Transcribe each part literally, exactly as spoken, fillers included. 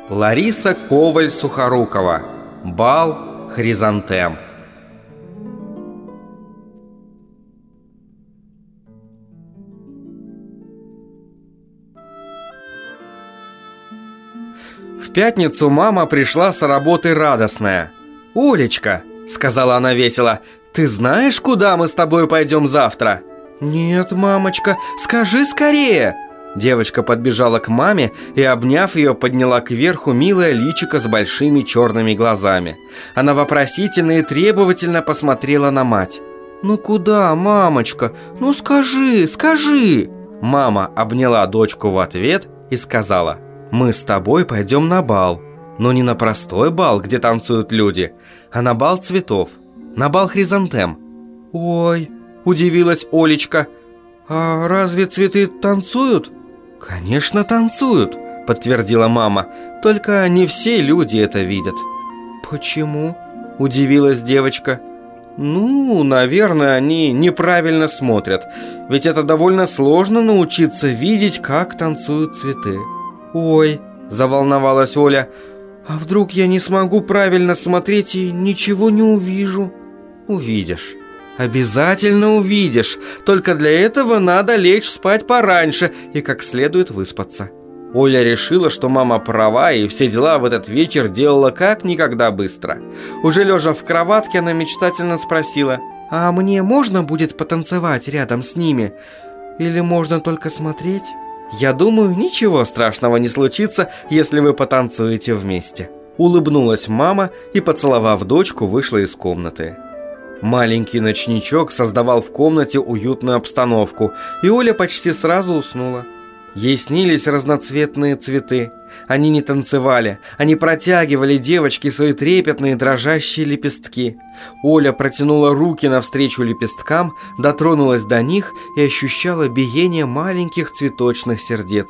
Лариса Коваль-Сухорукова. Бал Хризантем. В пятницу мама пришла с работы радостная. «Олечка», — сказала она весело, — «ты знаешь, куда мы с тобой пойдем завтра?» «Нет, мамочка, скажи скорее!» Девочка подбежала к маме и, обняв ее, подняла кверху милое личико с большими черными глазами. Она вопросительно и требовательно посмотрела на мать. «Ну куда, мамочка? Ну скажи, скажи!» Мама обняла дочку в ответ и сказала: «Мы с тобой пойдем на бал. Но не на простой бал, где танцуют люди, а на бал цветов, на бал Хризантем». «Ой!» – удивилась Олечка. «А разве цветы танцуют?» «Конечно, танцуют», – подтвердила мама. «Только не все люди это видят». «Почему?» – удивилась девочка. «Ну, наверное, они неправильно смотрят. Ведь это довольно сложно научиться видеть, как танцуют цветы». «Ой», – заволновалась Оля, – «а вдруг я не смогу правильно смотреть и ничего не увижу?» «Увидишь. Обязательно увидишь. Только для этого надо лечь спать пораньше и как следует выспаться». Оля решила, что мама права, и все дела в этот вечер делала как никогда быстро. Уже лежа в кроватке, она мечтательно спросила: «А мне можно будет потанцевать рядом с ними? Или можно только смотреть?» «Я думаю, ничего страшного не случится, если вы потанцуете вместе». Улыбнулась мама и, поцеловав дочку, вышла из комнаты. Маленький ночничок создавал в комнате уютную обстановку, и Оля почти сразу уснула. Ей снились разноцветные цветы. Они не танцевали, они протягивали девочке свои трепетные дрожащие лепестки. Оля протянула руки навстречу лепесткам, дотронулась до них и ощущала биение маленьких цветочных сердец.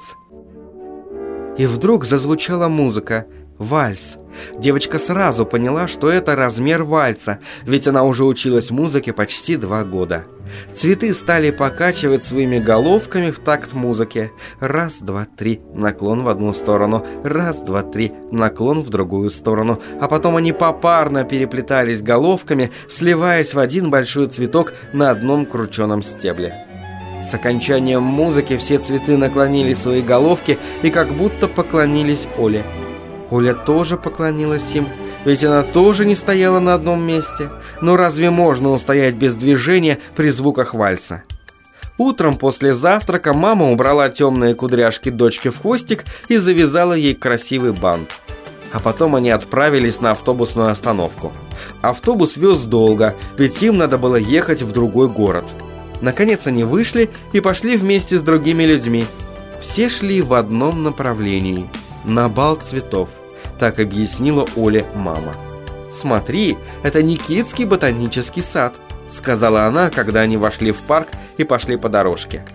И вдруг зазвучала музыка. Вальс. Девочка сразу поняла, что это размер вальса, ведь она уже училась музыке почти два года. Цветы стали покачивать своими головками в такт музыке. Раз, два, три, наклон в одну сторону. Раз, два, три, наклон в другую сторону. А потом они попарно переплетались головками, сливаясь в один большой цветок на одном крученом стебле. С окончанием музыки все цветы наклонили свои головки и как будто поклонились Оле. Оля тоже поклонилась им, ведь она тоже не стояла на одном месте. Но разве можно устоять без движения при звуках вальса? Утром после завтрака мама убрала темные кудряшки дочки в хвостик и завязала ей красивый бант. А потом они отправились на автобусную остановку. Автобус вез долго, ведь им надо было ехать в другой город. Наконец они вышли и пошли вместе с другими людьми. Все шли в одном направлении – на бал цветов. Так объяснила Оле мама. «Смотри, это Никитский ботанический сад», — сказала она, когда они вошли в парк и пошли по дорожке.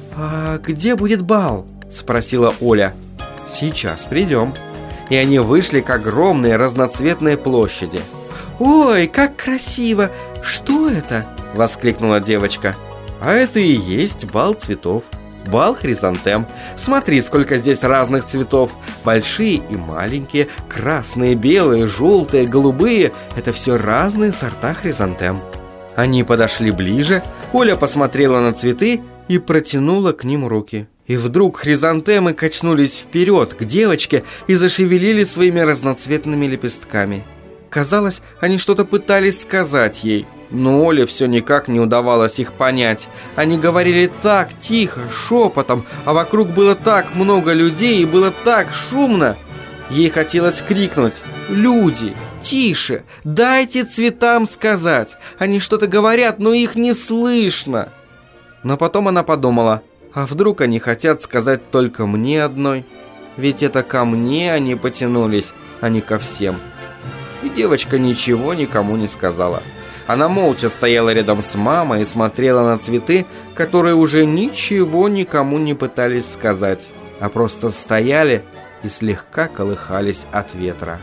«А где будет бал?» — спросила Оля. «Сейчас придем». И они вышли к огромной разноцветной площади. «Ой, как красиво! Что это?» — воскликнула девочка. «А это и есть бал цветов. Бал Хризантем. Смотри, сколько здесь разных цветов. Большие и маленькие, красные, белые, желтые, голубые. Это все разные сорта хризантем». Они подошли ближе. Оля посмотрела на цветы и протянула к ним руки. И вдруг хризантемы качнулись вперед к девочке и зашевелили своими разноцветными лепестками. Казалось, они что-то пытались сказать ей. Но Оле все никак не удавалось их понять. Они говорили так тихо, шепотом, а вокруг было так много людей и было так шумно. Ей хотелось крикнуть: «Люди, тише, дайте цветам сказать. Они что-то говорят, но их не слышно». Но потом она подумала: а вдруг они хотят сказать только мне одной? Ведь это ко мне они потянулись, а не ко всем. И девочка ничего никому не сказала. Она молча стояла рядом с мамой и смотрела на цветы, которые уже ничего никому не пытались сказать, а просто стояли и слегка колыхались от ветра.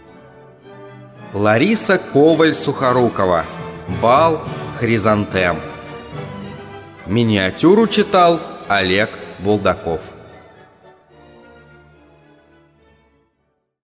Лариса Коваль-Сухорукова. Бал Хризантем. Миниатюру читал Олег Булдаков.